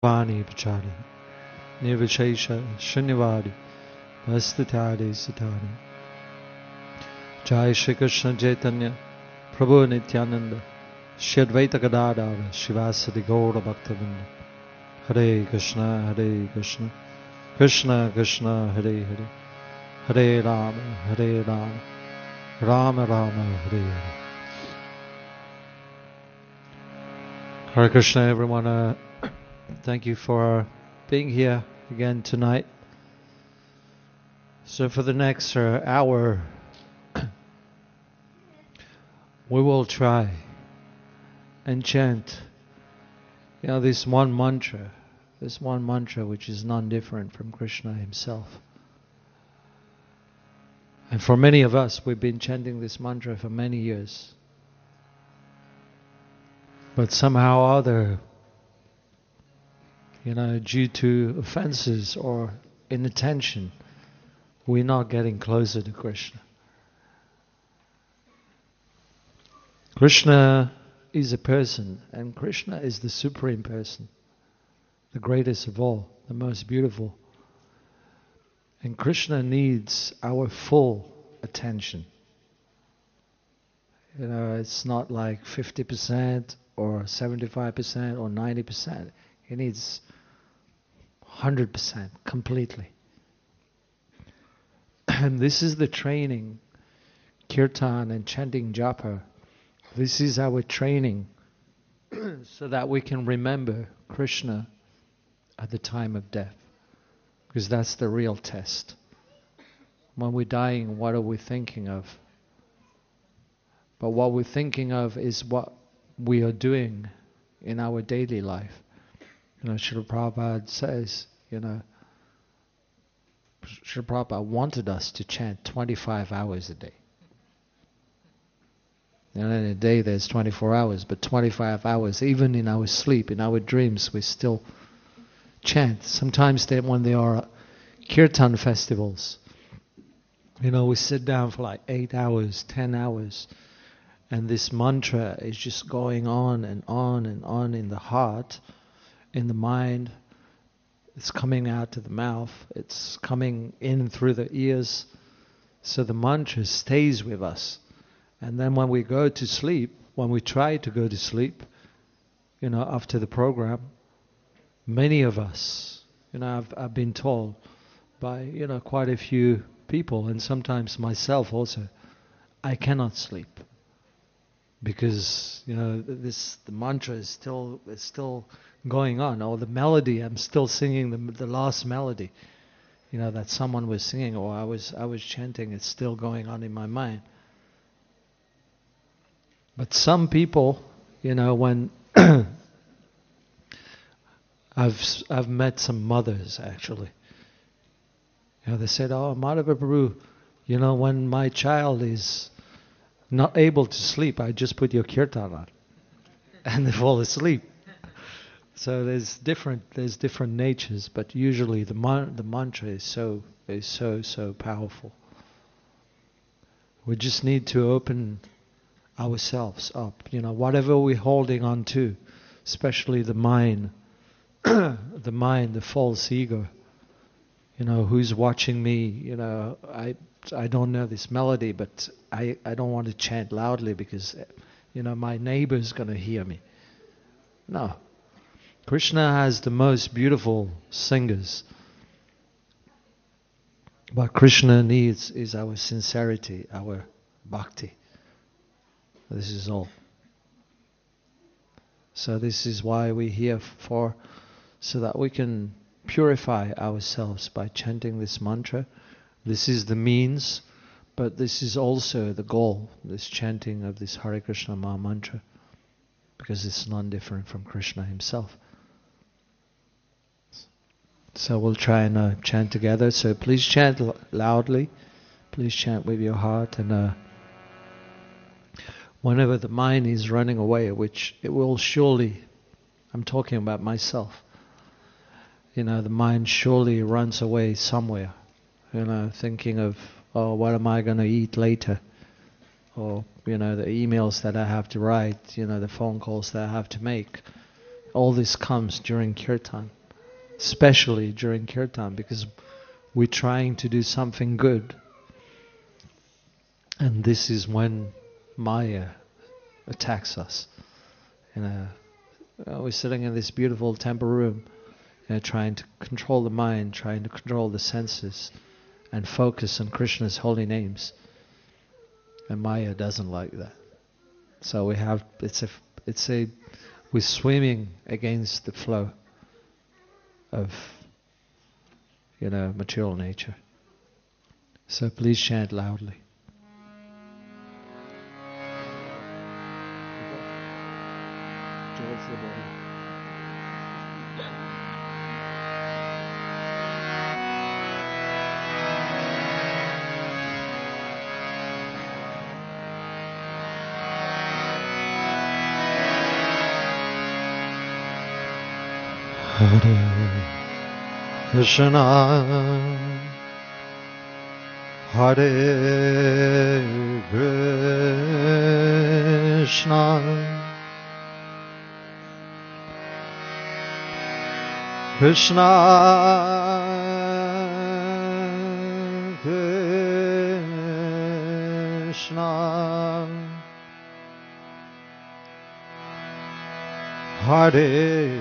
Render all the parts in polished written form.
Vani Pachari Nirvishesha Shunyavadi Bhastitadi Sitani Jai Shri Krishna Chaitanya Prabhu Nityananda Shri Advaita Gadadhara Shivasadi Gaura Bhaktavinda Hare Krishna Krishna Krishna Hare Hare Hare Rama Rama Rama Hare Hare. Hare Krishna everyone. Thank you for being here again tonight. So for the next hour, we will try and chant, this one mantra which is non-different from Krishna himself. And for many of us, we've been chanting this mantra for many years. But somehow or other, due to offenses or inattention, we're not getting closer to Krishna. Krishna is a person, and Krishna is the supreme person, the greatest of all, the most beautiful. And Krishna needs our full attention. It's not like 50% or 75% or 90%. He needs 100% completely. And this is the training, kirtan and chanting japa. This is our training so that we can remember Krishna at the time of death. Because that's the real test. When we're dying, what are we thinking of? But what we're thinking of is what we are doing in our daily life. Srila Prabhupada says, Srila Prabhupada wanted us to chant 25 hours a day. In a day there's 24 hours, but 25 hours, even in our sleep, in our dreams, we still chant. Sometimes when there are kirtan festivals, we sit down for like 8 hours, 10 hours, and this mantra is just going on and on and on in the heart, in the mind. It's coming out to the mouth, it's coming in through the ears, so the mantra stays with us. And then when we go to sleep, when we try to go to sleep, after the program, many of us, I've been told by, quite a few people, and sometimes myself also, I cannot sleep. Because, the mantra is still going on, or the melody, I'm still singing the last melody, that someone was singing, or I was chanting, it's still going on in my mind. But some people, when I've met some mothers actually, they said, "Oh, Madhava Prabhu, when my child is not able to sleep, I just put your kirtan on, and they fall asleep." So there's different natures, but usually the mantra is so powerful. We just need to open ourselves up. Whatever we're holding on to, especially the mind, the false ego. Who's watching me? I don't know this melody, but I don't want to chant loudly because, my neighbor's going to hear me. No. Krishna has the most beautiful singers. What Krishna needs is our sincerity, our bhakti. This is all. So this is why we're here for, so that we can purify ourselves by chanting this mantra. This is the means, but this is also the goal, this chanting of this Hare Krishna Maha Mantra, because it's non-different from Krishna himself. So we'll try and chant together. So please chant loudly. Please chant with your heart, and whenever the mind is running away, which it will surely, I'm talking about myself, the mind surely runs away somewhere, thinking of, oh, what am I going to eat later? Or, the emails that I have to write, the phone calls that I have to make. All this comes during kirtan, especially during kirtan, because we're trying to do something good. And this is when Maya attacks us. We're sitting in this beautiful temple room, trying to control the mind, trying to control the senses, and focus on Krishna's holy names. And Maya doesn't like that. So we're swimming against the flow of, material nature. So please chant loudly. Hare Krishna, Hare Krishna, Krishna Krishna, Hare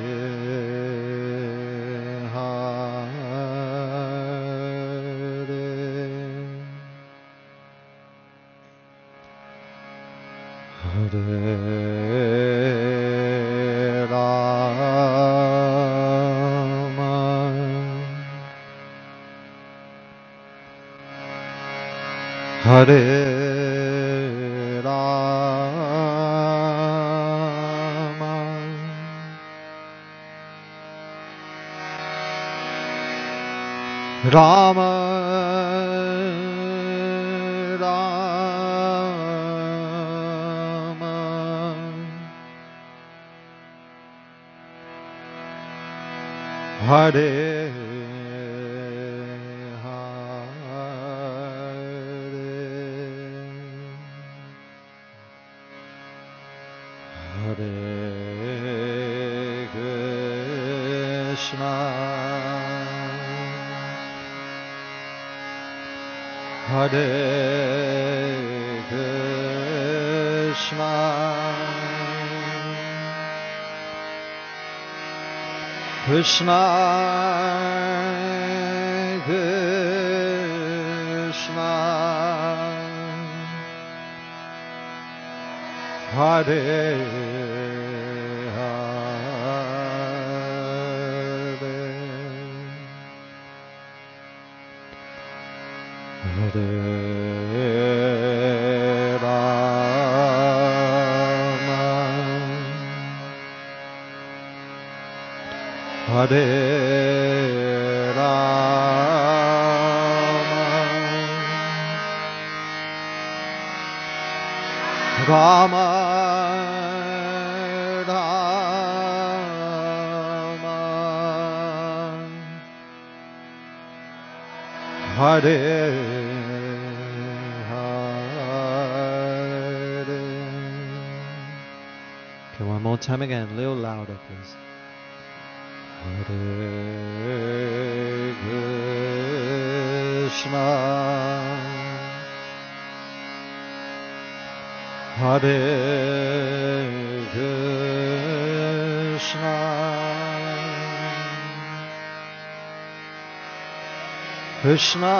Hare Rama, Rama Rama, Hare Hare Krishna, Krishna Krishna, Hare Hare Rama, Hare Rama, Rama Rama, Hare one more time again, a little louder, please. Hare Krishna, Hare Krishna, Krishna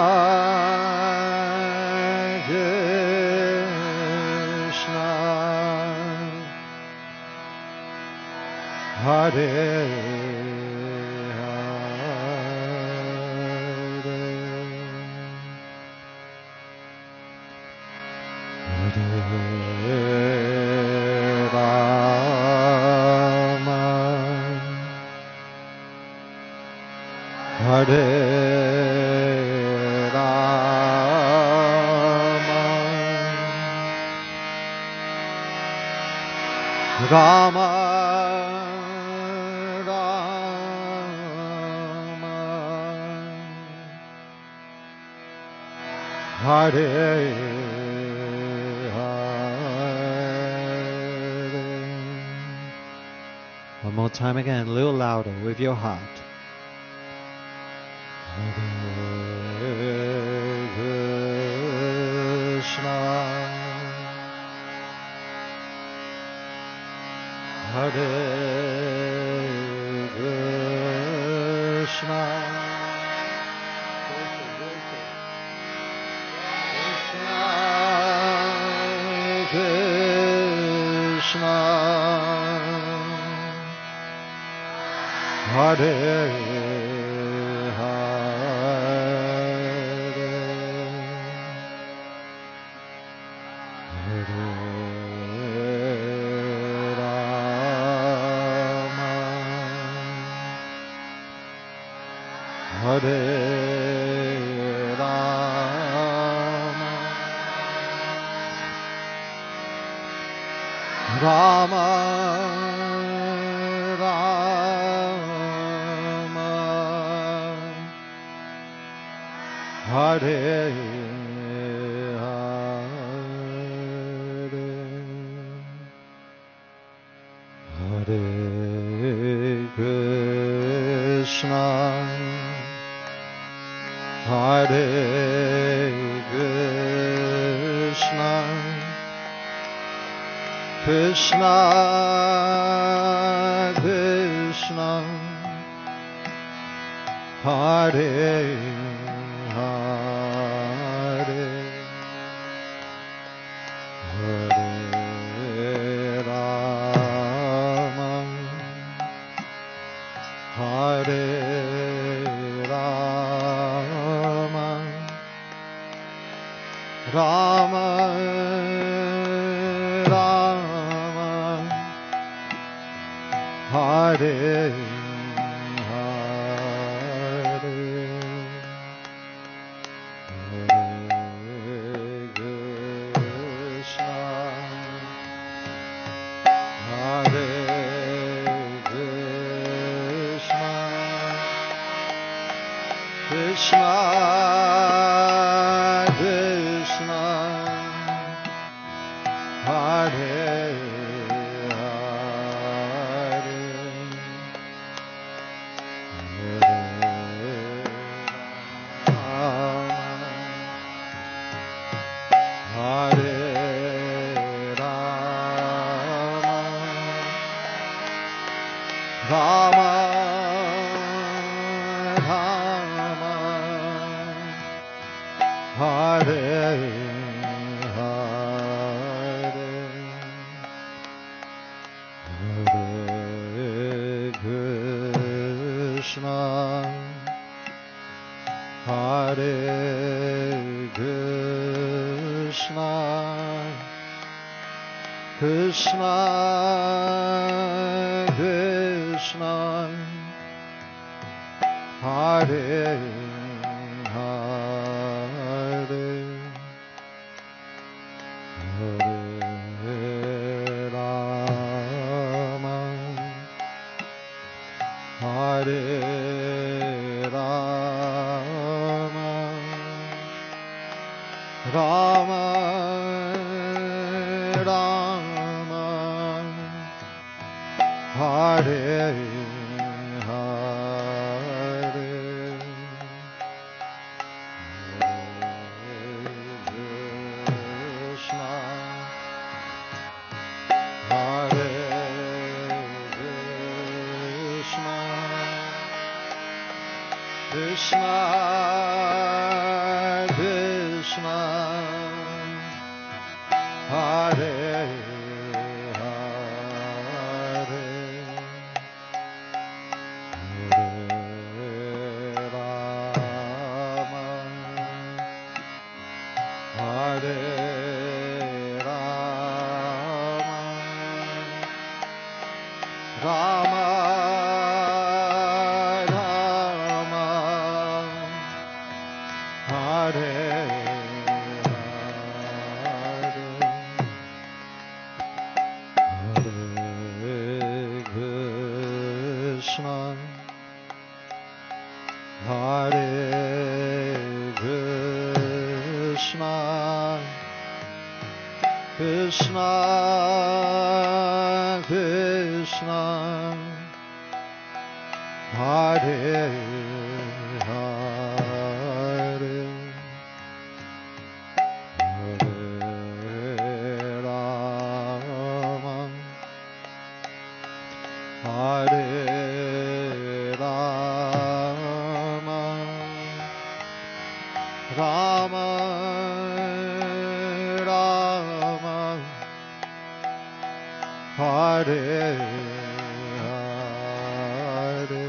Krishna, Hare Rama, Hare Rama, Rama Rama, Hare One more time again, a little louder with your heart. Hare Krishna, Hare Krishna, Krishna, Hare Rama, Rama, Hare Hare, Hare Krishna, Hare Krishna, Krishna, Krishna, Hare Hare, Hare Rama, Hare Rama, Rama Hare Hare, Hare Krishna, Hare Krishna, Krishna, Krishna, Hare Rama, Rama, Hare Hare, Hare Krishna, Hare Krishna, Krishna, Krishna, Hare Hare, Hare Rama, Hare Rama, Rama Rama, Hare Hare, Krishna, Hare Krishna, Krishna, Krishna, Hare Hare, Hare Rama, Hare Rama, Rama Rama, Hare Krishna, Hare Krishna, Krishna Krishna, Hare Hare, Hare Rama, Hare Rama, Rama Rama, Hare Hare,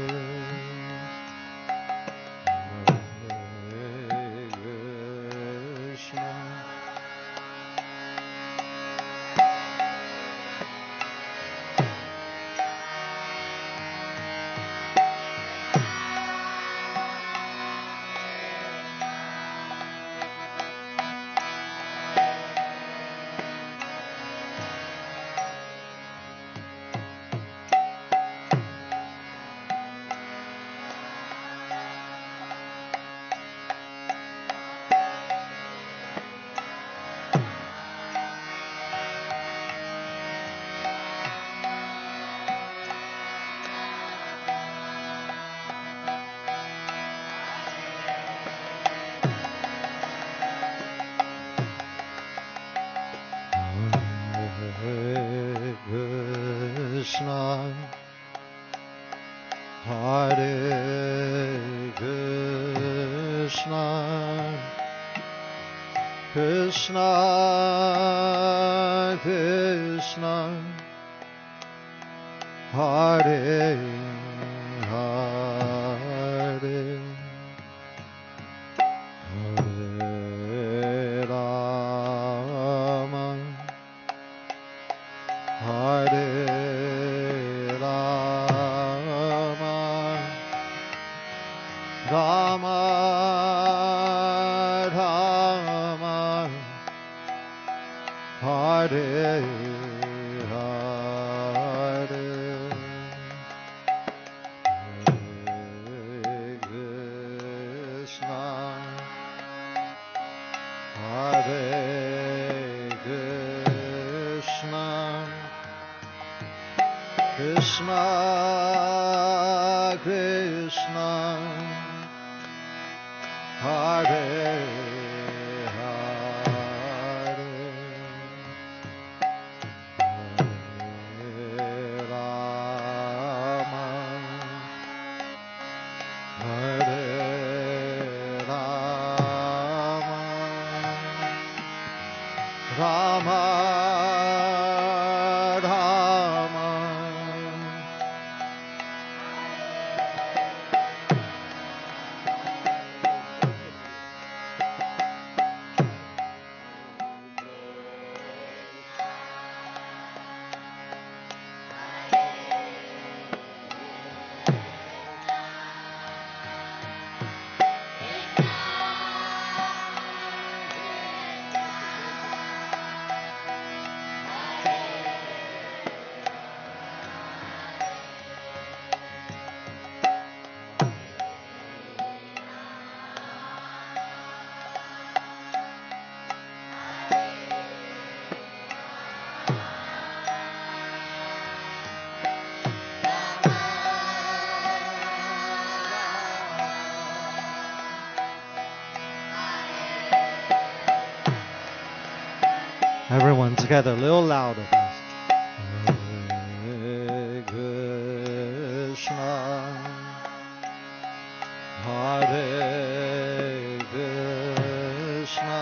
Hare Krishna, Krishna Krishna, Hare Hare, Hare Rama, Hare Rama, Rama Rama, Hare Hare, Hare Krishna, Hare Krishna, Krishna Krishna, Hare Hare, Hare Rama, Hare Rama, Rama Rama, Everyone together, a little louder, please. Hare Krishna, Hare Krishna,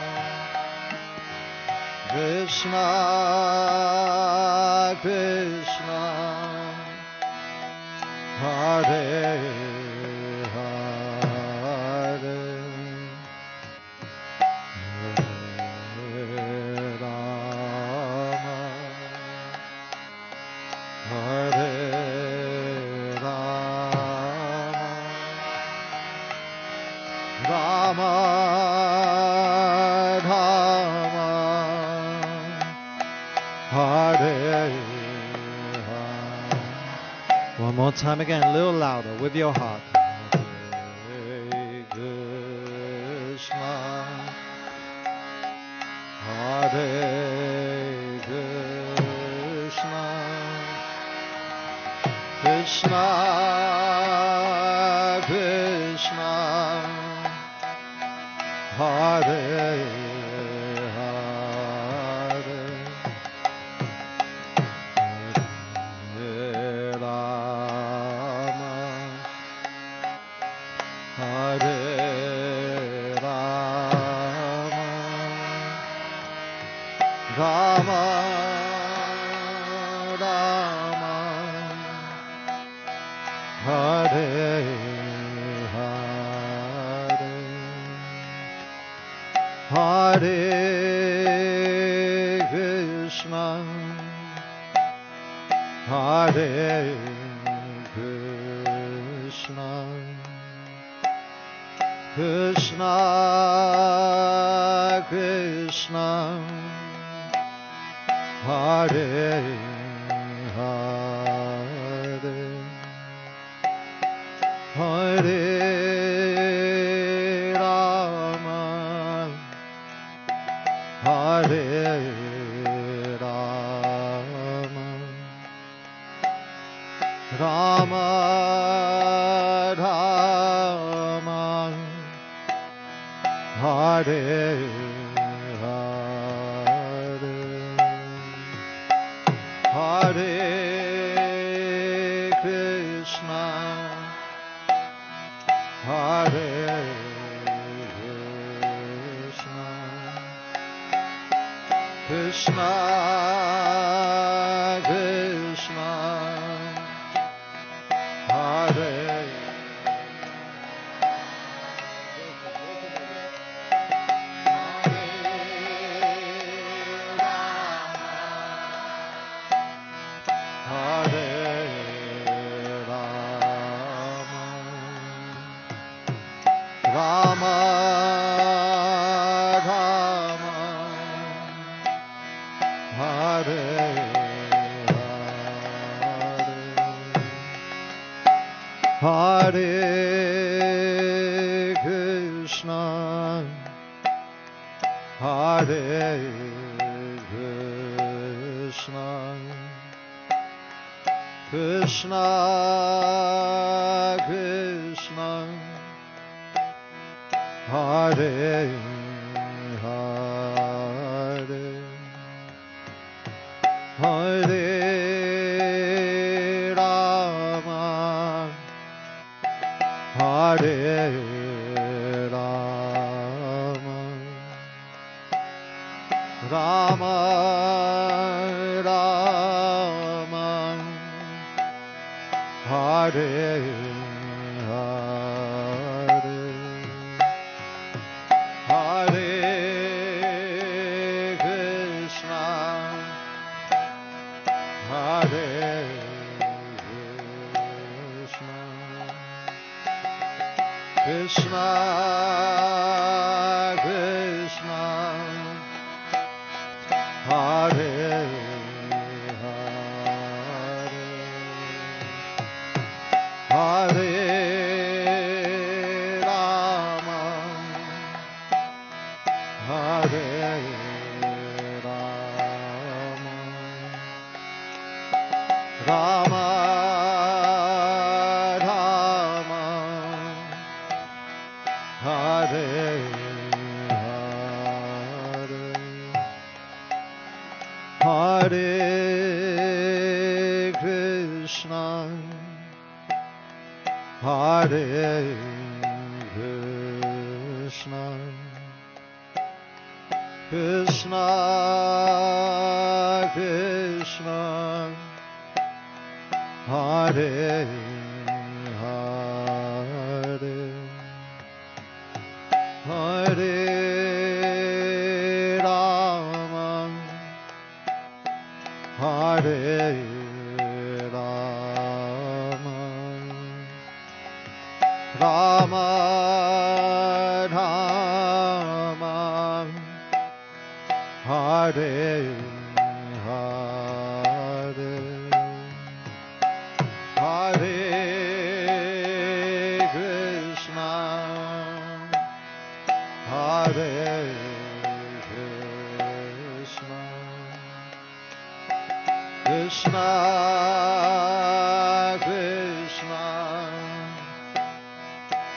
Krishna Krishna, Hare Hare, Hare Rama, Hare Rama, Rama Rama, Hare Hare. One more time again, a little louder with your heart. Hare Krishna, Hare Krishna, Krishna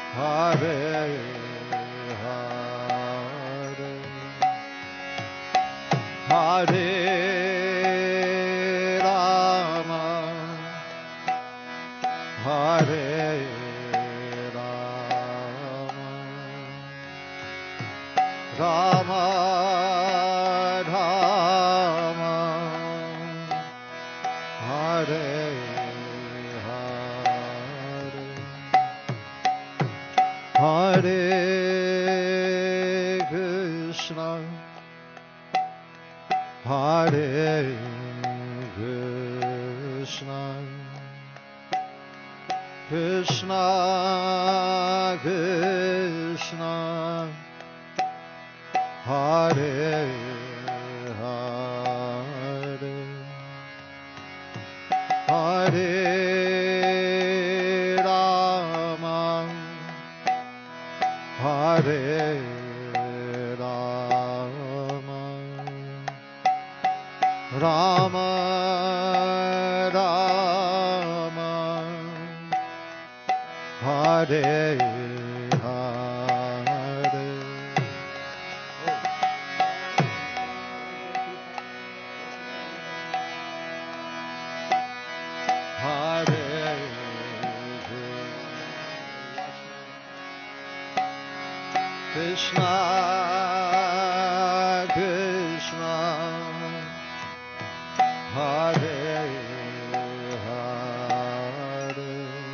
Hare Hare Rama, Hare Rama, Rama Rama, Hare Hare, Hare Krishna, Hare Krishna, Krishna Krishna, Hare Hare, Hare Rama, Hare Rama, Rama Rama, Hare Hare. Hare Krishna, Krishna, Hare Hare,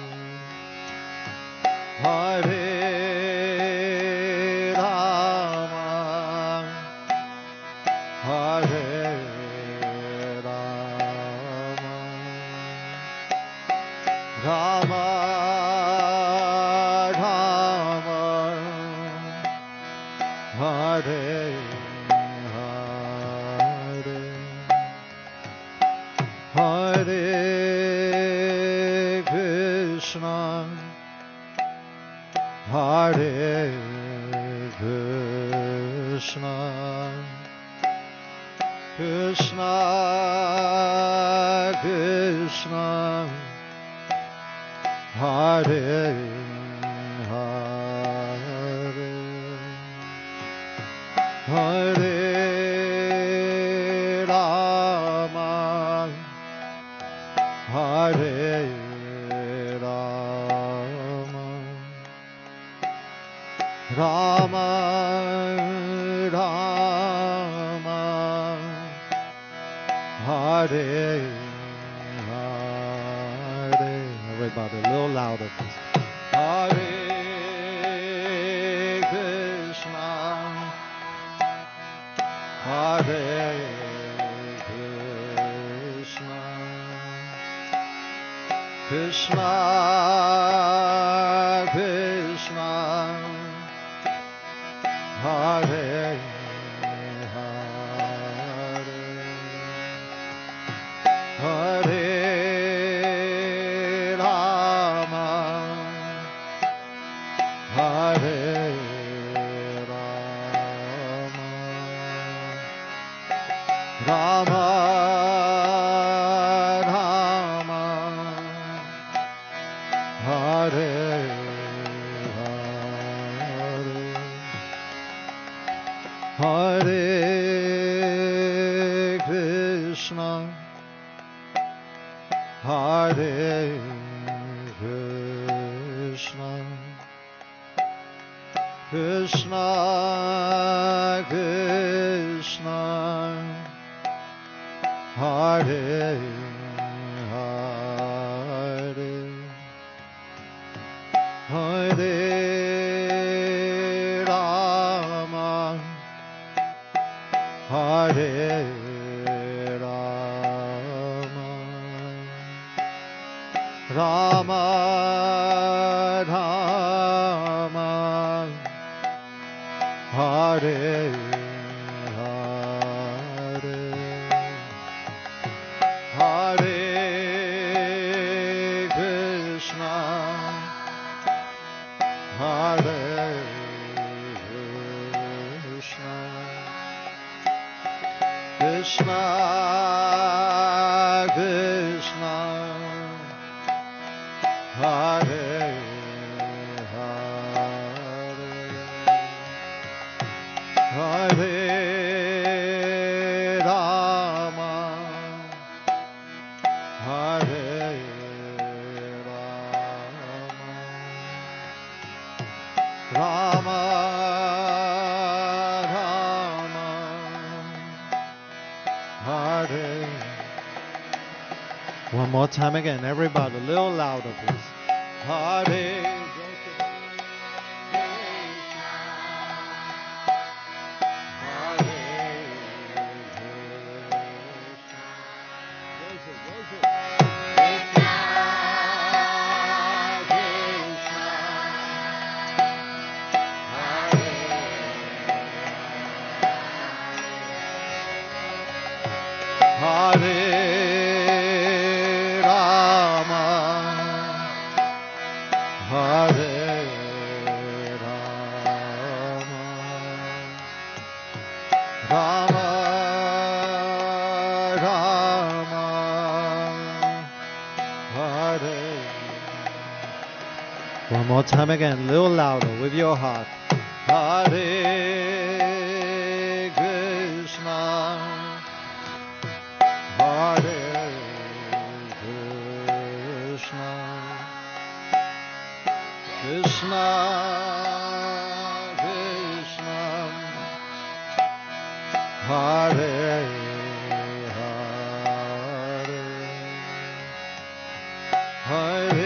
Hare Rama, Hare Rama, Rama Rama, Hare Hare, Hare Krishna, Hare Krishna, Krishna Krishna, Hare Hare, Hare Rama, Hare Rama, Rama Rama, Hare Hare. Everybody, a little louder, please. Hare Krishna, Hare Krishna, Krishna Krishna, Hare Hare, Hare Rama, Hare Rama, Rama Rama, Hare Hare, Hare Krishna, Hare Krishna, Krishna Krishna, Hare Hare, Hare Rama, Hare Rama, Rama Rama, Hare Hare, Hare Krishna, Hare Krishna, Krishna Krishna, Hare Hare, Rama, Rama, Hare. One more time again, everybody, a little louder, please. Hare. One more time again, a little louder with your heart. Hare Krishna, Hare Krishna, Krishna Krishna, Hare Hare, Hare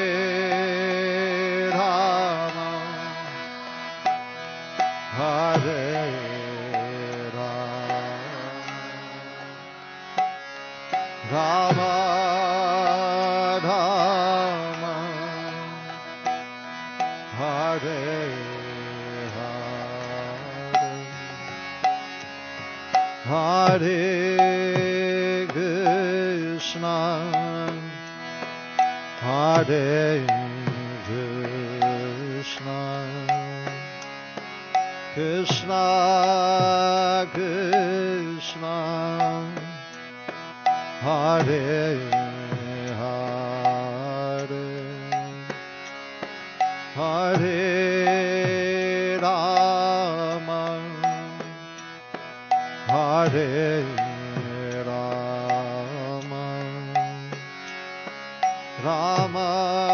Rama, Rama, Hare Hare, Hare Krishna, Hare Krishna, Krishna Krishna, Hare Hare, Hare Rama, Hare Rama, Rama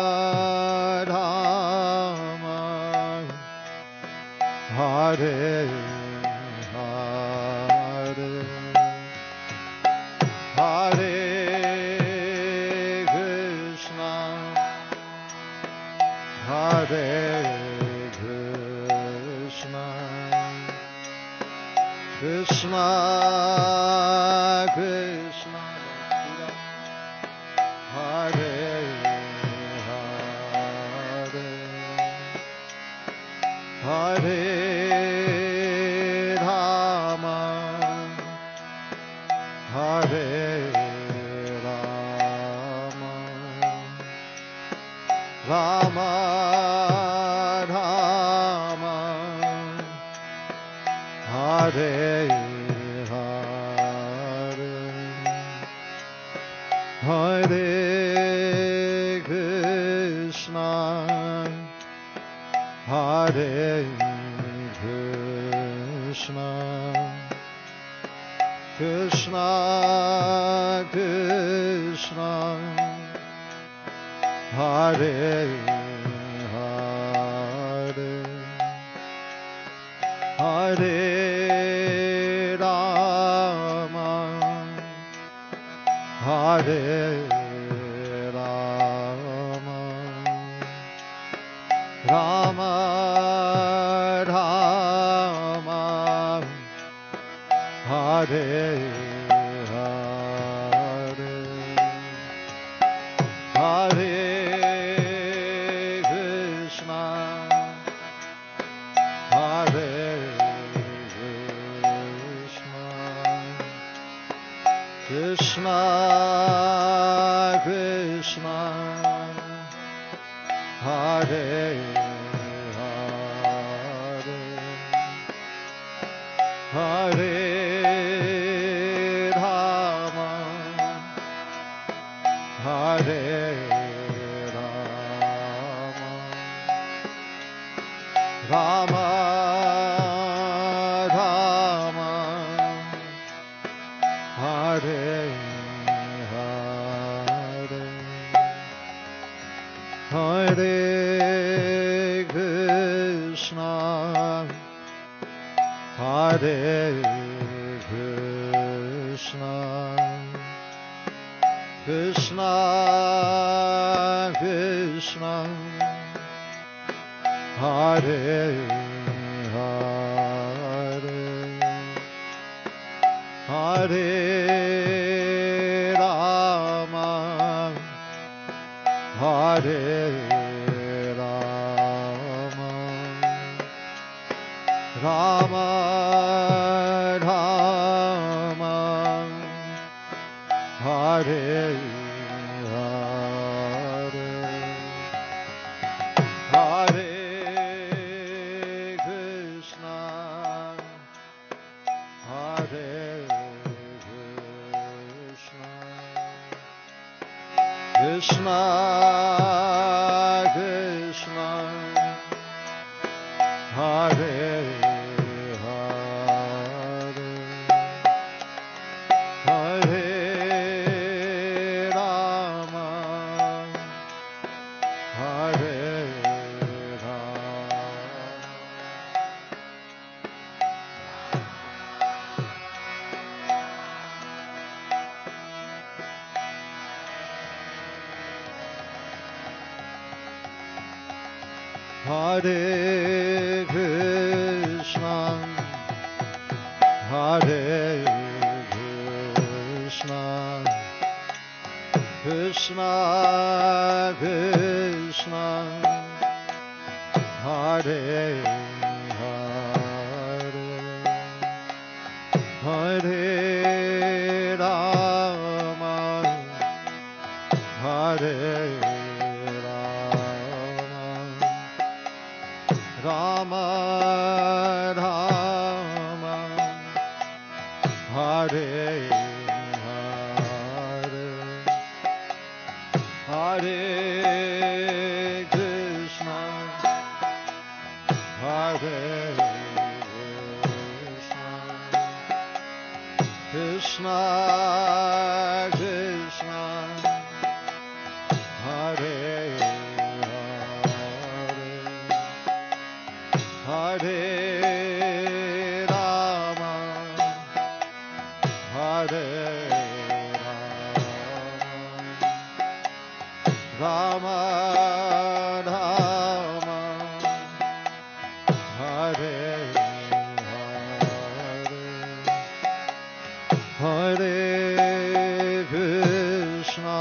Rama, Hare Hare, Hare Krishna, Hare Krishna, Krishna Krishna, Hare Hare, Hare Rama, Hare Rama, Rama Rama, Hare Hare, Hare Krishna, Hare Krishna, Krishna Krishna, Hare Hare, Hare Rama, Hare Rama, Rama Rama, Hare Hare, Hare Krishna, Hare Krishna, Krishna Krishna, Hare Hare, Hare Rama, Hare Rama, Rama Rama, Hare Hare, Hare Hare Krishna, Krishna Krishna, Hare Hare, Hare Rama, Hare Rama, Rama Rama, Hare Hare, Hare Krishna, Hare Krishna, Krishna Krishna, Hare Hare, Hare Rama, Hare Rama, Hare Krishna, Hare Krishna, Krishna Krishna, Hare Hare, Hare Rama, Hare Rama, Rama, Hare Hare, Hare Krishna, Hare Krishna, Krishna Krishna, Hare Hare Rama, Hare Rama, Rama, Hare Hare, Hare Krishna,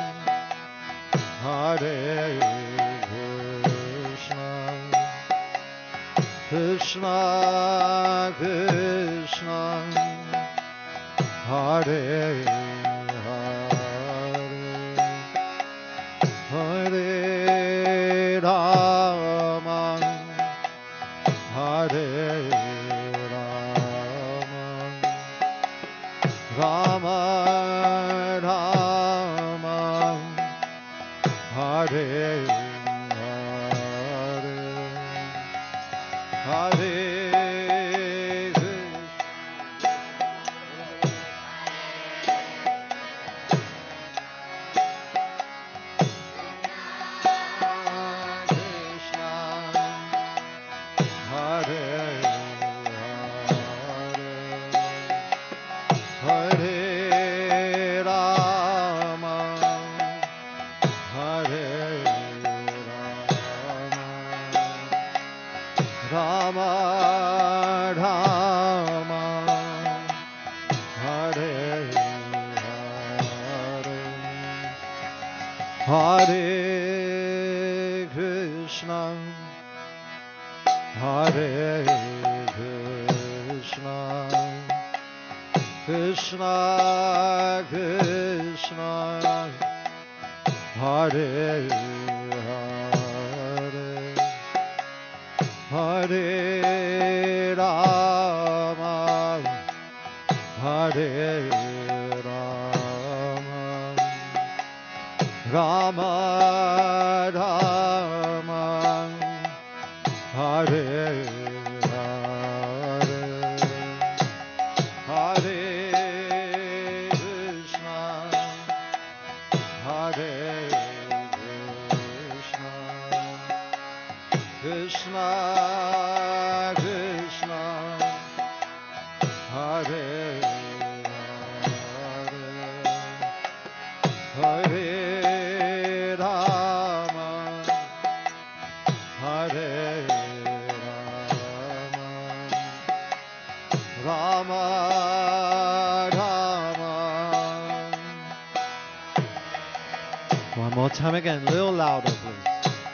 Hare Krishna Krishna, Hare Hare, Hare Rama, Hare Rama, Rama, Hare Hare Krishna, Hare Hare, Hare Rama, Hare Rama, Rama, Hare Hare, Hare Krishna, Hare Krishna, Krishna Krishna, Hare Hare Rama, Hare Rama, Rama Rama, Hare Hare, Hare Krishna, Hare Krishna, Krishna Krishna, Hare Hare Rama, Hare Rama, Rama Rama. One more time again, a little louder, please.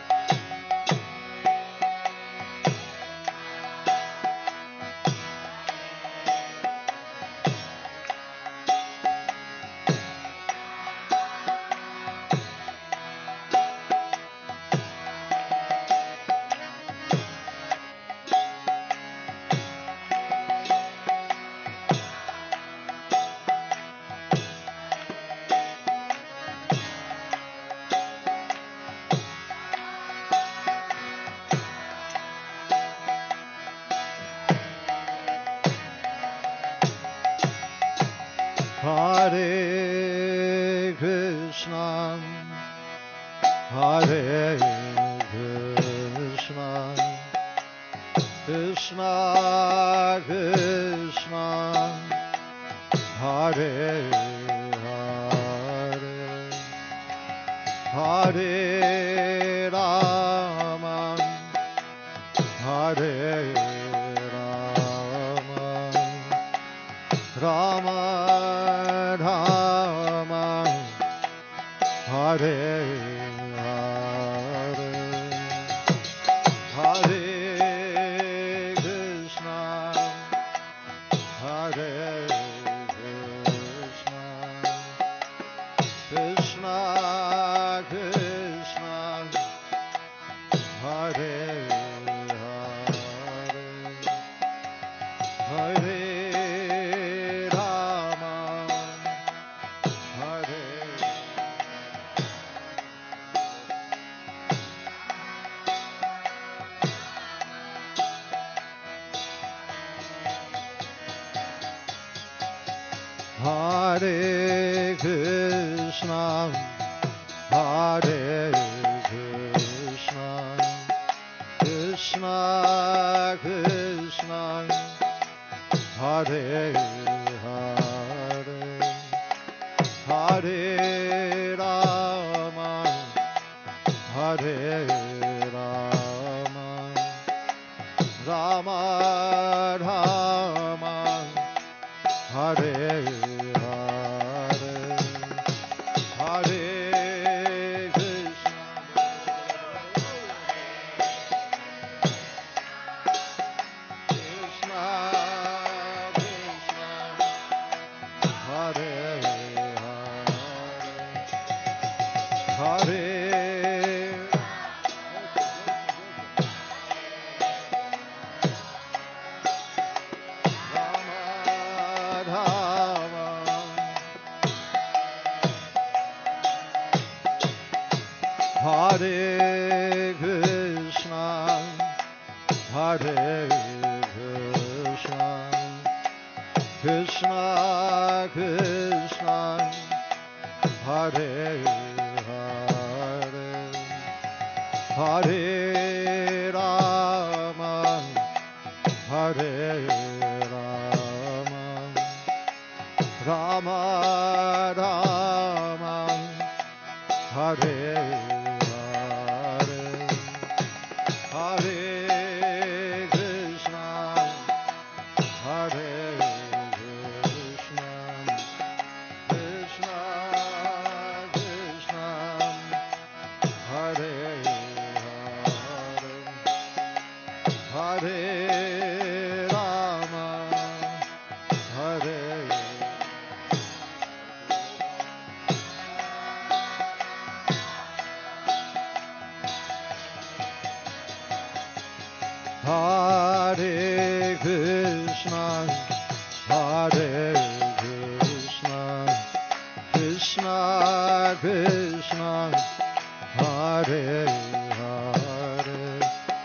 Hare Krishna, Hare Krishna, Krishna Krishna, Hare Hare, Hare Rama, Hare Rama, Rama Rama, Hare Hare, Hare Krishna, Hare Krishna, Krishna Krishna, Hare Hare, Hare Rama, Hare Hare Krishna, Hare Krishna, Krishna Krishna, Hare Hare, Hare Rama, Hare Rama, Rama Rama, Hare Hare, Hare Krishna, Krishna Krishna, Hare Hare, Rama Rama, Hare Krishna, Hare Krishna, Krishna Krishna, Hare Hare, Hare Rama, Hare Rama, Rama Rama, Hare Hare, Hare Krishna, Hare Krishna, Krishna Krishna, Hare Hare, Hare Rama, Hare Hare Krishna, Hare Krishna, Krishna Krishna, Hare Hare,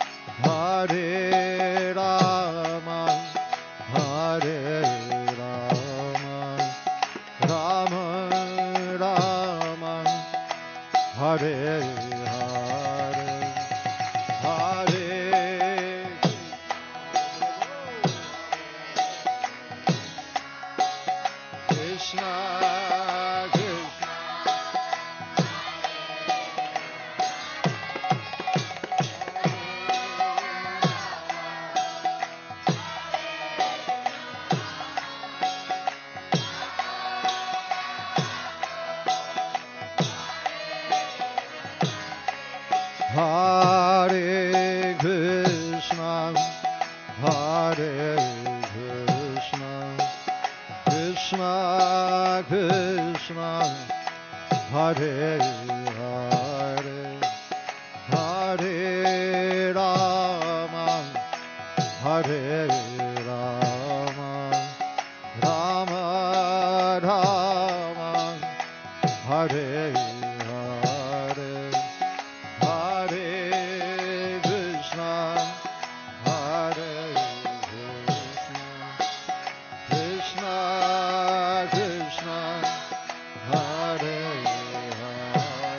Hare Rama, Hare Rama, Rama Rama, Hare Hare, Hare Krishna, Hare Hare, Hare Rama, Hare Rama, Rama Rama, Hare Hare, Hare Krishna, Hare Krishna, Krishna Krishna, Hare Hare.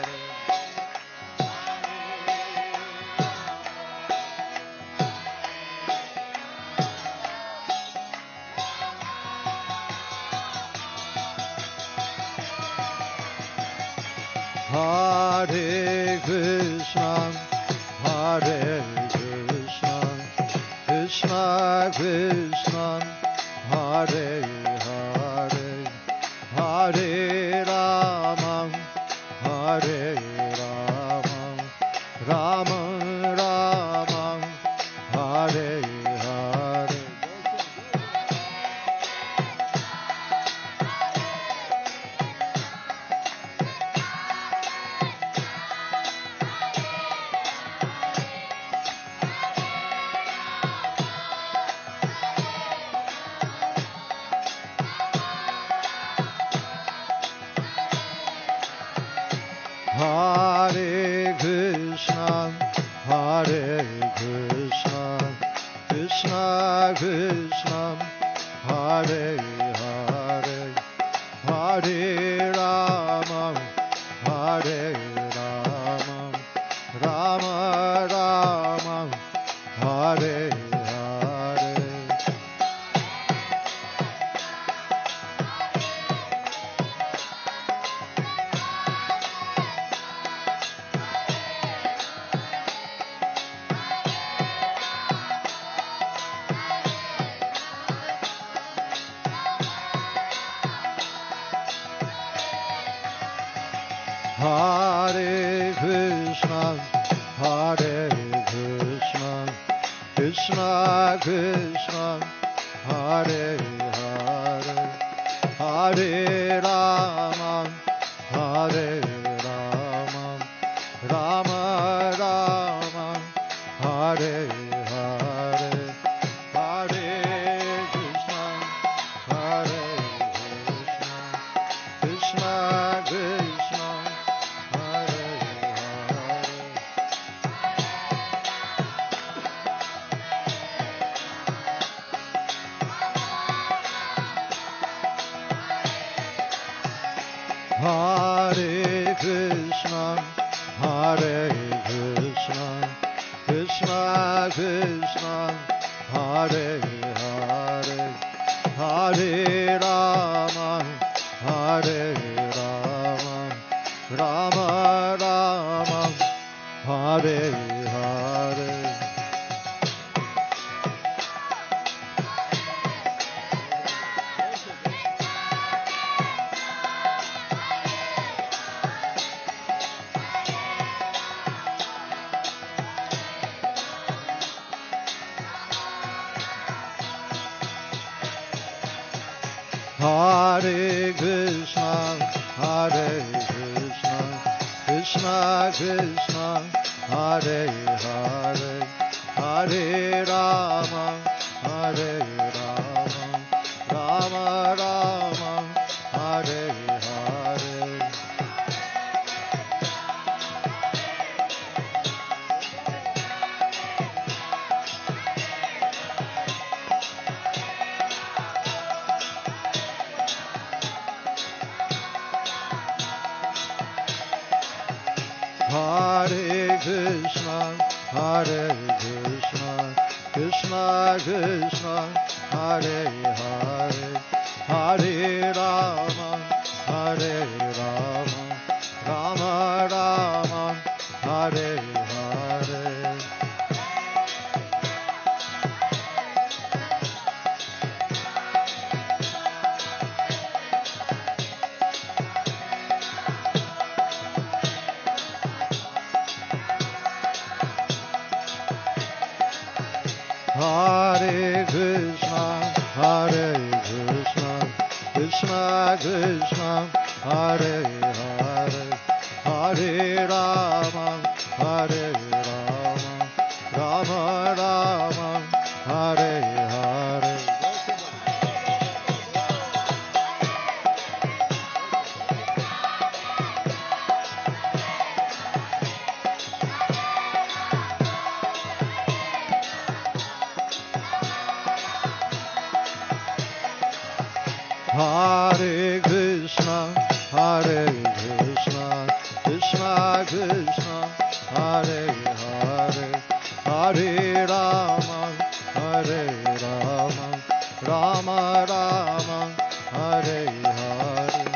Hare Krishna, Hare Krishna, Krishna Krishna, Hare Hare, Hare Rama, Hare Rama, Rama Rama, Hare Hare. Hare Krishna, Hare Krishna, Krishna Krishna, Hare Hare, Hare Rama, Hare Rama, Rama Rama, Hare Hare. Hare Krishna, Hare Krishna, Krishna Krishna, Hare Hare, Hare Rama, Hare Rama, Rama Rama, Hare Hare, Hare Krishna, Hare Krishna, Krishna Krishna, Hare Hare. Hare Krishna, Hare Krishna, Krishna Krishna, Hare Hare, Hare Rama, Hare Rama, Rama Rama, Hare Hare. Hare Krishna, Hare Krishna, Krishna Krishna, Hare Hare, Hare Rama, Hare Rama, Rama Rama, Hare Hare. Hare Krishna, Hare Krishna, Krishna Krishna, Hare Hare, Hare Rama, Hare Rama, Rama Rama, Hare Hare. Hare Krishna, Hare Krishna, Krishna Krishna Krishna Hare Hare Hare Rama Hare Rama Rama Rama Hare Hare. Hare Krishna, Hare Krishna, Krishna Krishna, Hare Hare, Hare Rama, Hare Rama, Rama Rama, Hare Hare.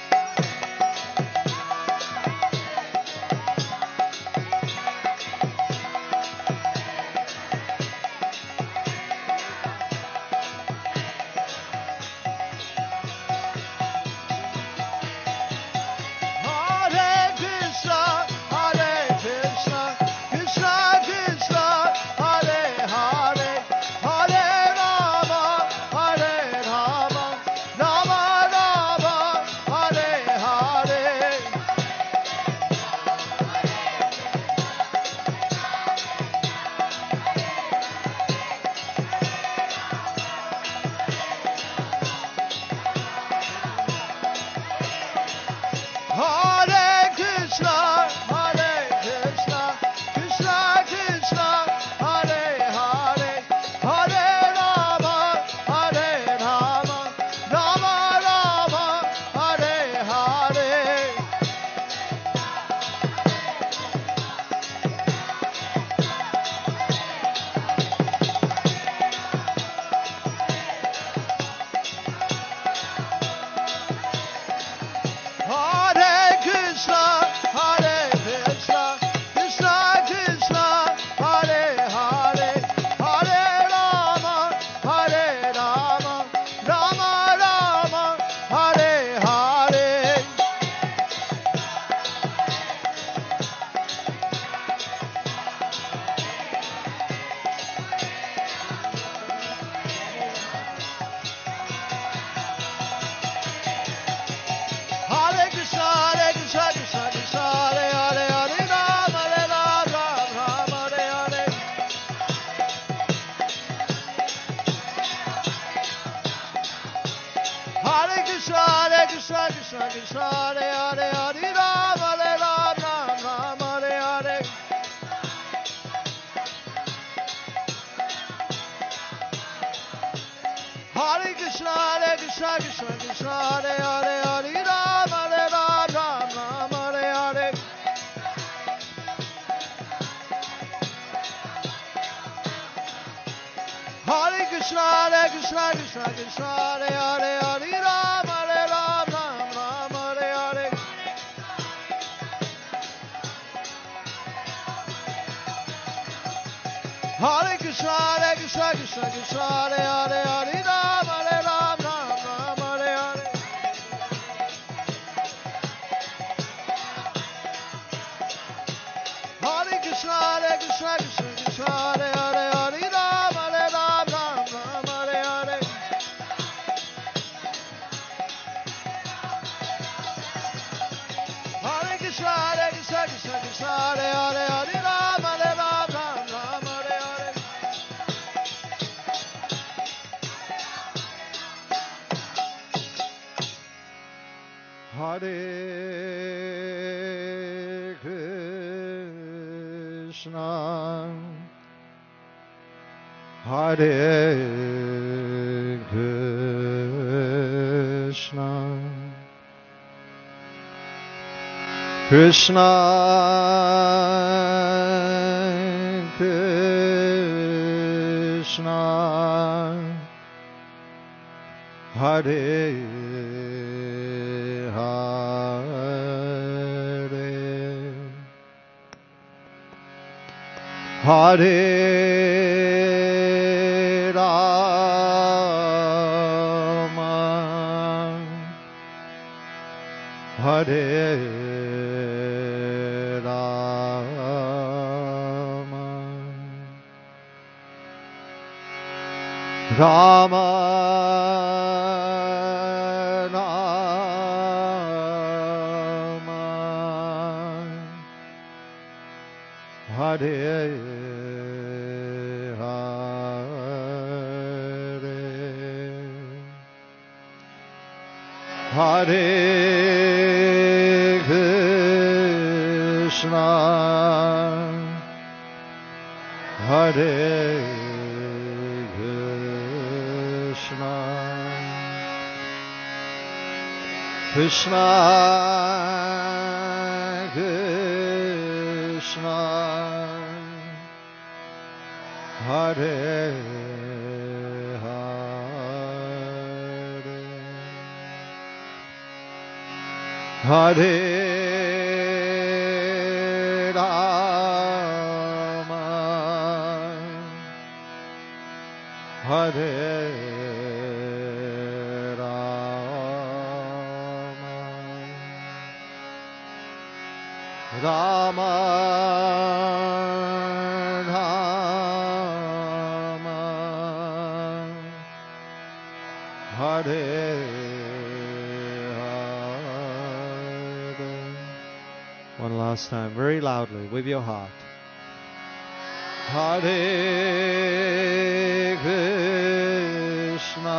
Krishna Krishna Hare Hare Hare Rama Hare Rama Hare Krishna, Hare Krishna, Krishna Krishna, Hare Hare Rama, Hare Rama, Rama Rama, Hare One last time, very loudly, with your heart. Hare Krishna,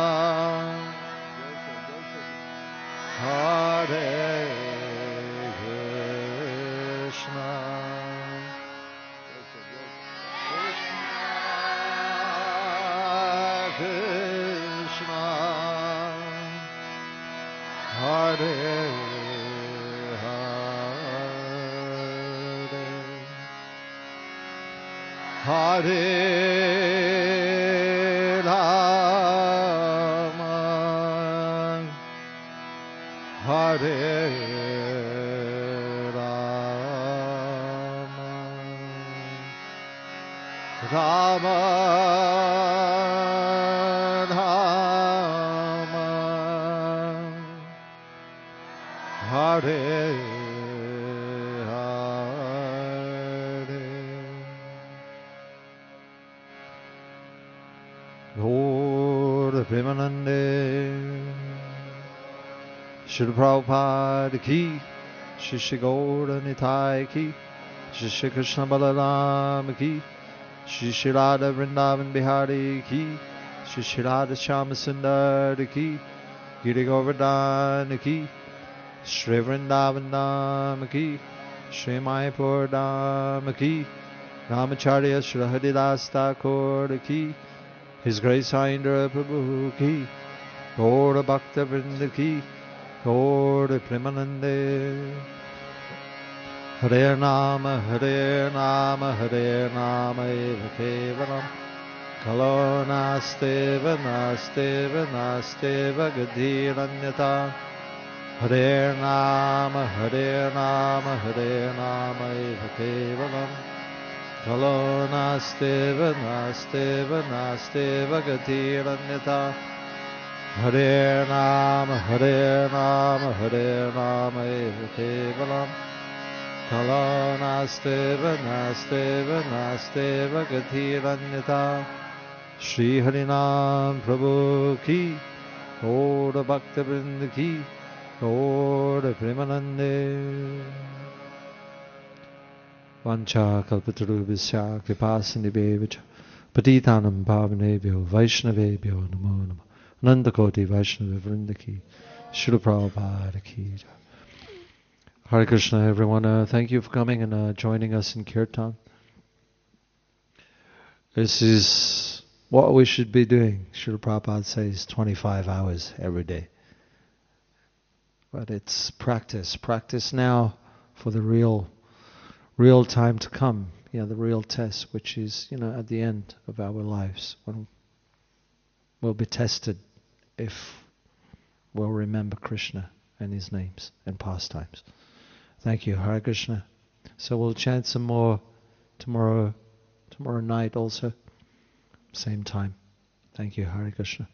Hare Krishna, Krishna, Hare Hare Rama, Hare Rama, Rama Rama, Hare Premanande, Srila Prabhupada ki, Shri Gaura Nitai ki, Shri Krishna Balaram ki, Shri Radha Vrindavan Bihari ki, Shri Radha Shyama Sundar ki, Giri Govardhan ki, Shri Vrindavan Dham ki, Shri Mayapur Dham ki, Ramacharya Shri Haridas Thakur ki, His Grace Indra Prabhu ki, Gaura Bhakta Vrinda ki, Gaura Premanande. Hare Nama, Hare Nama, Hare Nama Eva Kevalam. Kalo Nasteva, Nasteva, Nasteva Gadhiranyata. Hare Nama, Hare Nama, Hare Nama Eva Kevalam. Kalo Nasteva, Nasteva, Nasteva Gatiranyata. Hare Nama, Hare Nama, Hare Nama Eva Kevalam. Kalo Nasteva, Nasteva, Nasteva Gatiranyata. Shri Harinam Prabhu ki, Gaura Bhakta Vrinda ki, Gaura Premanande. Vancha kalpatarubhasya kripasindhibheva patitanam pavanebhyo vaishnavebhyo namo namo. Nandakoti Vaishnava Vrinda ki, Srila Prabhupada ki. Hare Krishna, everyone. Thank you for coming and joining us in Kirtan. This is what we should be doing. Srila Prabhupada says 25 hours every day. But it's practice. Practice now for the real time to come. The real test, which is, at the end of our lives, when we'll be tested if we'll remember Krishna and his names and pastimes. Thank you. Hare Krishna. So we'll chant some more tomorrow night also. Same time. Thank you. Hare Krishna.